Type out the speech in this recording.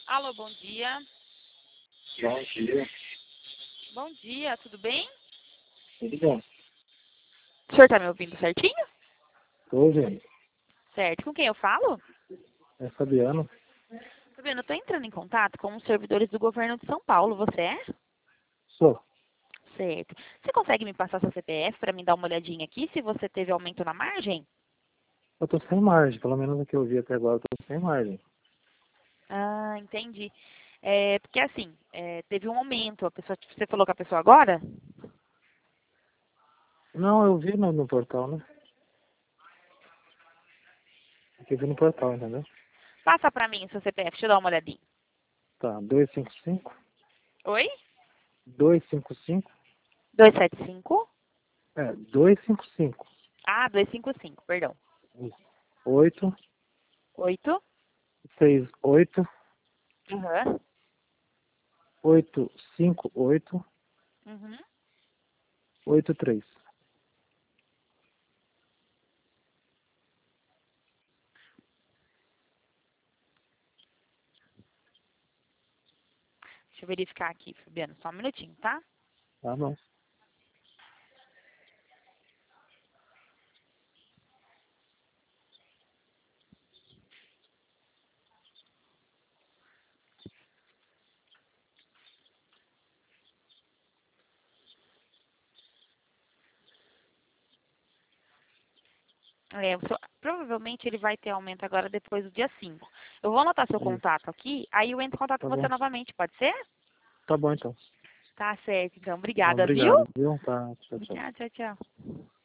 Alô, bom dia. Bom dia. Bom dia, tudo bem? Tudo bom? O senhor tá me ouvindo certinho? Tô ouvindo. Certo. Com quem eu falo? É Fabiano? Fabiano, eu tô entrando em contato com os servidores do governo de São Paulo. Você é? Sou. Certo. Você consegue me passar seu CPF para me dar uma olhadinha aqui se você teve aumento na margem? Eu tô sem margem, pelo menos o que eu vi até agora, eu tô sem margem. Ah, entendi. Porque assim, teve um aumento. Você falou com a pessoa agora? Não, eu vi no portal, né? Eu vi no portal, entendeu? Passa para mim o seu CPF, deixa eu dar uma olhadinha. Tá, 255, Oi? 255, 275? 255, Ah, 255, perdão. isso. 8, 8? 68, Aham. 858, Uhum. 83. Deixa eu verificar aqui, Fabiano, só um minutinho, tá? Tá bom. Provavelmente ele vai ter aumento agora depois do dia 5. Eu vou anotar seu Isso. contato aqui, aí eu entro em contato Tá com você bom. novamente, pode ser? Tá bom, então. Tá certo, então. Bom, Obrigada, viu? obrigado, viu? Tá, tchau, tchau. Obrigada, tchau, tchau.